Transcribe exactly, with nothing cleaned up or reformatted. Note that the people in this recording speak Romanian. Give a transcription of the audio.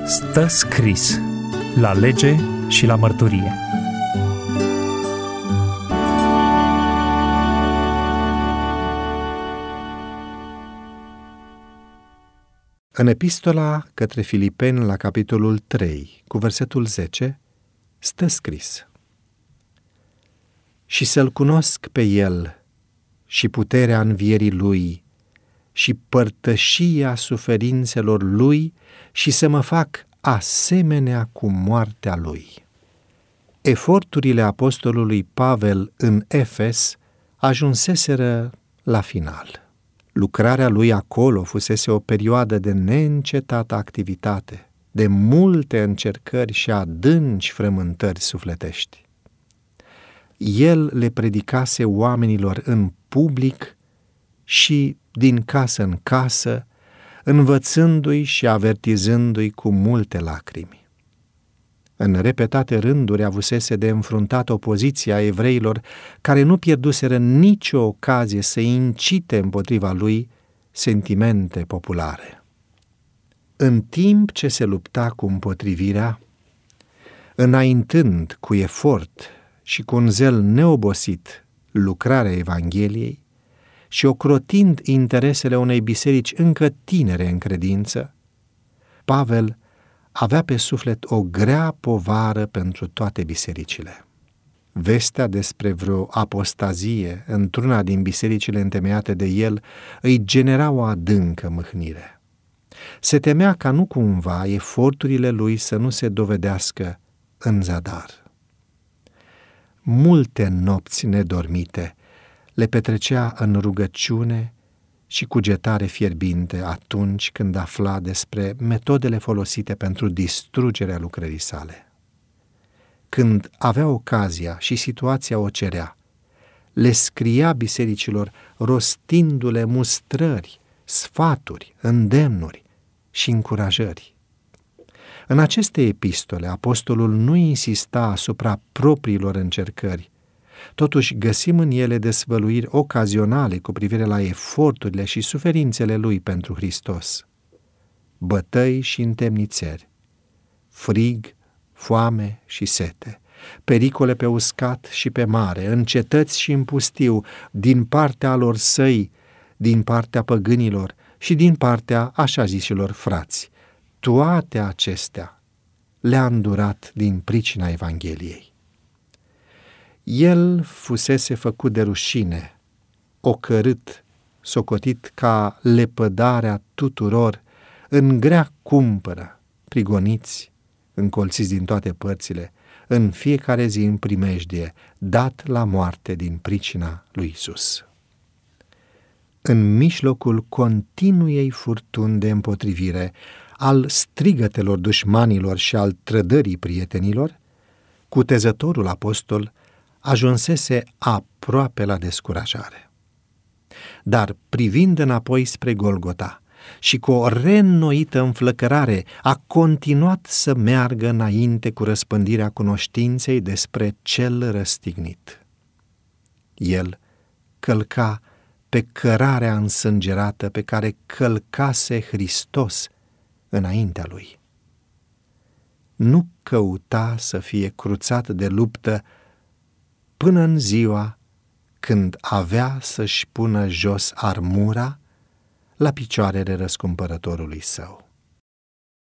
Stă scris la lege și la mărturie. În epistola către Filipeni, la capitolul trei, cu versetul zece, stă scris: și să-L cunosc pe El și puterea învierii Lui și părtășia suferințelor Lui și să mă fac asemenea cu moartea Lui. Eforturile apostolului Pavel în Efes ajunseseră la final. Lucrarea lui acolo fusese o perioadă de neîncetată activitate, de multe încercări și adânci frământări sufletești. El le predicase oamenilor în public și din casă în casă, învățându-i și avertizându-i cu multe lacrimi. În repetate rânduri avusese de înfruntat opoziția evreilor, care nu pierduseră nicio ocazie să incite împotriva lui sentimente populare. În timp ce se lupta cu împotrivirea, înaintând cu efort și cu un zel neobosit lucrarea Evangheliei și ocrotind interesele unei biserici încă tinere în credință, Pavel avea pe suflet o grea povară pentru toate bisericile. Vestea despre vreo apostazie într-una din bisericile întemeiate de el îi genera o adâncă mâhnire. Se temea ca nu cumva eforturile lui să nu se dovedească în zadar. Multe nopți nedormite le petrecea în rugăciune și cugetare fierbinte atunci când afla despre metodele folosite pentru distrugerea lucrării sale. Când avea ocazia și situația o cerea, le scria bisericilor rostindu-le mustrări, sfaturi, îndemnuri și încurajări. În aceste epistole, apostolul nu insista asupra propriilor încercări, totuși găsim în ele dezvăluiri ocazionale cu privire la eforturile și suferințele lui pentru Hristos. Bătăi și întemnițări, frig, foame și sete, pericole pe uscat și pe mare, în cetăți și în pustiu, din partea lor săi, din partea păgânilor și din partea așa zisilor frați. Toate acestea le-a îndurat din pricina Evangheliei. El fusese făcut de rușine, ocărât, socotit ca lepădarea tuturor, în grea cumpără, prigoniți, încolțiți din toate părțile, în fiecare zi în primejdie, dat la moarte din pricina lui Iisus. În mijlocul continuei furtuni de împotrivire, al strigătelor dușmanilor și al trădării prietenilor, cutezătorul apostol ajunsese aproape la descurajare. Dar privind înapoi spre Golgota și cu o reînnoită înflăcărare a continuat să meargă înainte cu răspândirea cunoștinței despre cel răstignit. El călca pe cărarea însângerată pe care călcase Hristos înaintea lui. Nu căuta să fie cruțat de luptă până în ziua când avea să-și pună jos armura la picioarele răscumpărătorului său.